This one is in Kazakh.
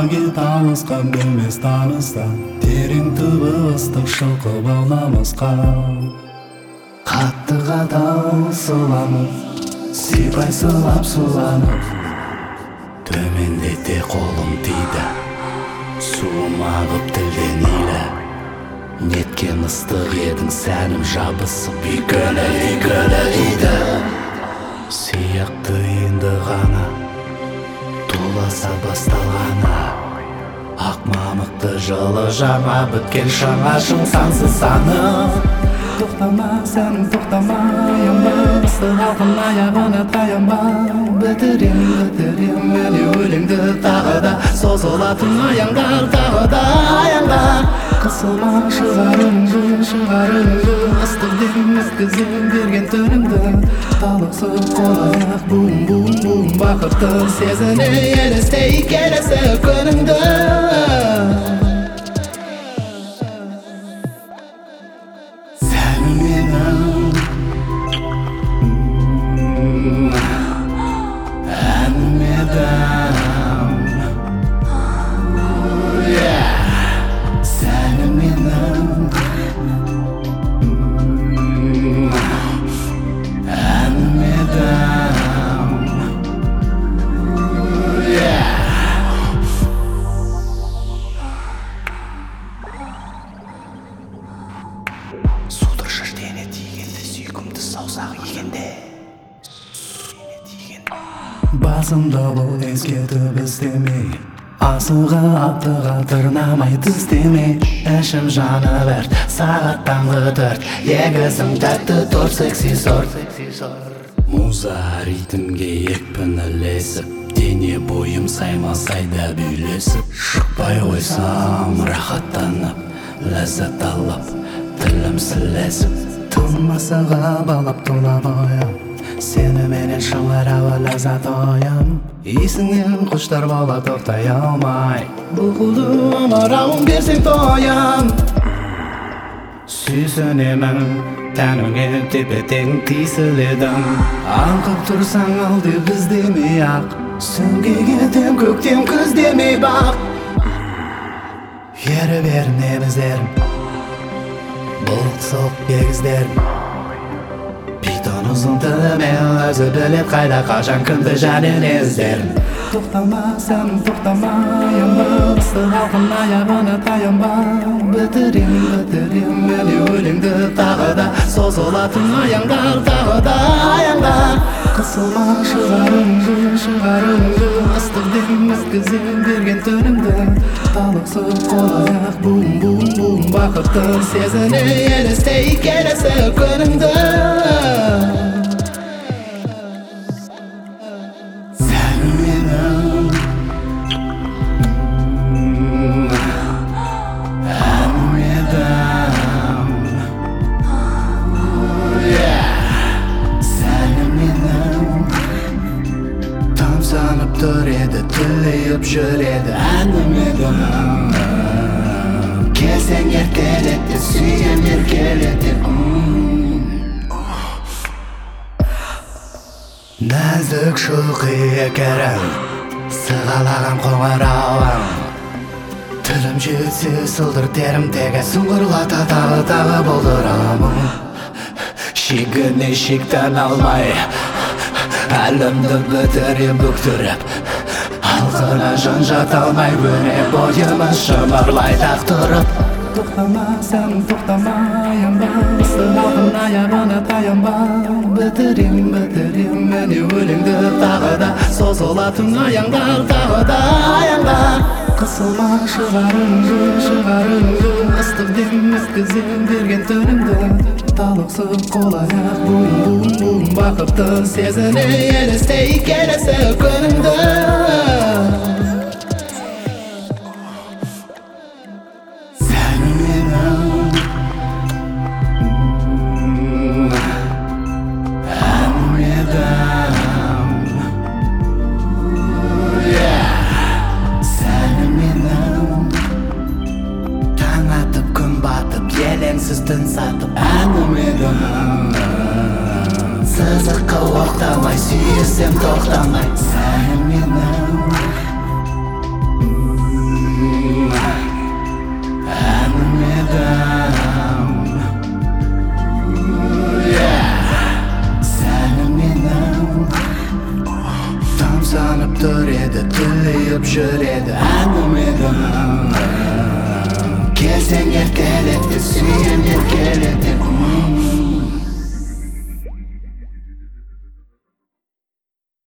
кет алысқа бөлмес таныстан, терең түбі ыстық шылқып ал намысқа. Қатты қатал сыланып, сипай сылап суланып, төмендете қолым тиді, суым ағып тілден иді. Неткен ыстық едің сәнім жабысып үйкелі иді. Сияқты енді ғана туласа басталғаны, ақ мамықты жылы жаңа біткен шаңашың сансыз саны. Тоқтама сәнім тоқтама, аянба, ыстық алқын аяғына таянба. Бітірем әлі өлеңді тағы да, созылатын аяңдар тағы да аяңда. Қысылма шығарыңды, ыстық дем өткізем берген түріңді. Талықсып қол-аяқ бум-бум-бум, бақытты сезіне елестей келесі күніңді. Шашдене тигенде, сүйкімді саусақ егенде. Басымда бұл ескетіп істемей, асыға аттыға тырнамай тістемей. Ішім жаны бәрт, сағат таңғы 4, егізім тәтті торт, секси сорт. Муза ритмге екпін ілесіп, дене бойым саймасайда бүйлесіп. Шықпай қойсам рахаттанып, ләззат алып, тілім сілесіп. Тылмасыға балап тулап оям, сені менен шыңырауы ләззат оям. Есіңнен құштар бола тоқтай алмай, бұғылды омырауын берсең тоям. Сүйсінемін, тәніңе тепе-тең тиісіледім. Аңқып тұрсаң алды біз демей ақ, сөңгеге тем көктем күз демей бақ. Ері берін еміздерім, бұлқ-соқ егіздерім. Питон ұзын тілімен өзі білет қайда қашан кімді жәнен ездерім. Тоқтама сәнім тоқтама, аянба, ыстық алқын аяғына таянба. Бітірем әлі өлеңді тағы да, созылатын аяңдар тағы да аяңда. Қысылма шығарыңды, ыстық дем өткізем берген түріңді. Талықсып қол-аяқ бум-бум-бум, бақытты сезіне елестей келесі күніңді. Тамсанып тұр еді, түлейіп жүр еді әнім едің. Келсең еркелетті, сүйем еркелетті. Нәзік шұлқи екерің, сығалаған қоңырауың. Тілім жетсе сылдыр терім теге, сұңғырлата тағы болдырамын. Шегіне шектен алмай, әлімді бітірем бүктіріп, алқына жан жата алмай, өне бойымын шымырлай тақтырып. Тоқтама сәнім тоқтама, аянба, ыстық алқын аяғына таянба. Бітірем әне өлеңді тағы да, созылатын аяңдар тағы да аяңда. Қысылма шығарыңды, ыстық дем өткізем берген түріңді. Талықсып қол-аяқ бум-бум-бум, бақытты сезіне елестей келесі күніңді. Елеңсіз түн сатып әнім едің. Сызыққа оқтамай, сүйесем тоқтамай, сәнім менің. Тамсанып тұр еді, тыйып жүр еді әңгімедің. Келсең еркелетті, сүйем еркелетті.